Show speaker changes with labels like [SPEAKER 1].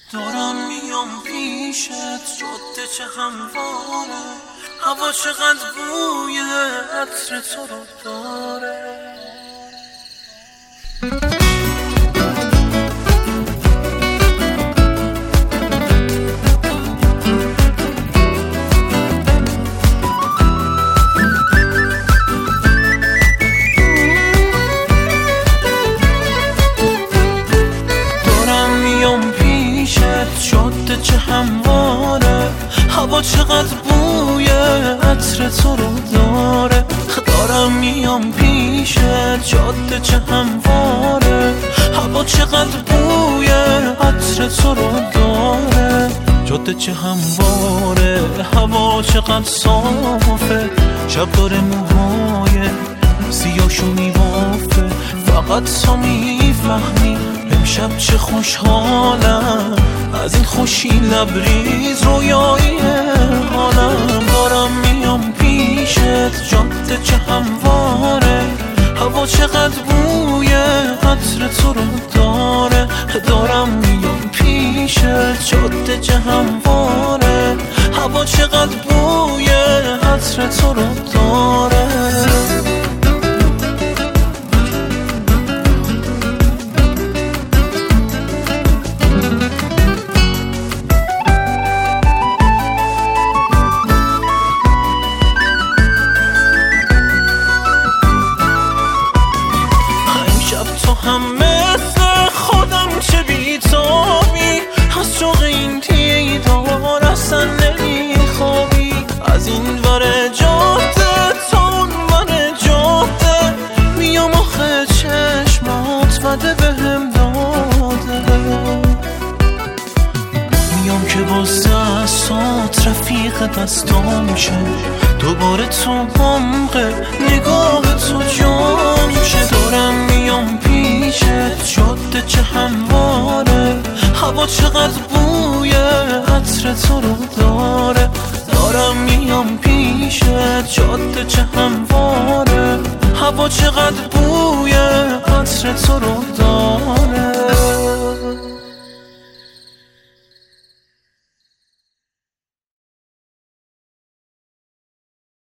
[SPEAKER 1] دارم میام پیشت، جاده چه همواره، هوا چقدر بوی عطر تو رو داره. جاده چه همواره، هوا چقدر بوی عطر تو رو داره. دارم میام پیشت، جاده چه همواره، هوا چقدر بوی عطر تو رو داره. جاده چه همواره، هوا چقدر صافه، شب داره موهای سیاهشو میبافه. فقط تو میفهمی امشب چه خوشحالم، از این خوشی لبریز رویایی حالم. دارم میام پیشت، جاده چه همواره، هوا چقدر بوی عطر تو رو داره. دارم میام پیشت، جاده چه همواره، هوا چقدر بوی عطر تو رو داره. تو هم مثل خودم چه بیتابی، از شوق این دیدار اصلا نمیخوابی. از این ور جاده تا اون ور جاده میام آخه چشمات وده بهم داده. میام که با دستات رفیق دستام شه، دوباره تو عمق نگاه تو جام شه. دارم میام پیشت، جاده چه همواره، هوا چقدر بوی عطر تو رو داره. دارم میام پیشت، جاده چه همواره، هوا چقدر بوی عطر تو رو داره.